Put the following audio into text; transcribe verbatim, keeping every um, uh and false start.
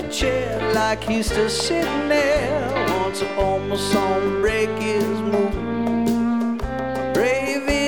the chair like he's still sitting there. Wants to almost on break his move.